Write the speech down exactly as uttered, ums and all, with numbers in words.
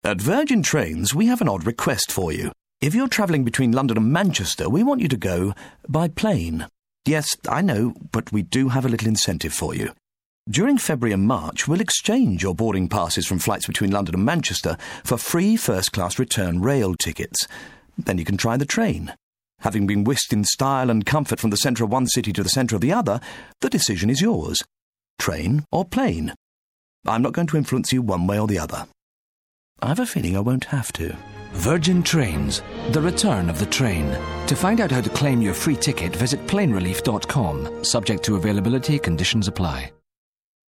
At Virgin Trains, we have an odd request for you. If you're travelling between London and Manchester, we want you to go by plane. Yes, I know, but we do have a little incentive for you. During February and March, we'll exchange your boarding passes from flights between London and Manchester for free first-class return rail tickets. Then you can try the train. Having been whisked in style and comfort from the centre of one city to the centre of the other, the decision is yours. Train or plane? I'm not going to influence you one way or the other. I have a feeling I won't have to. Virgin Trains, the return of the train. To find out how to claim your free ticket, visit plane relief dot com. Subject to availability, conditions apply.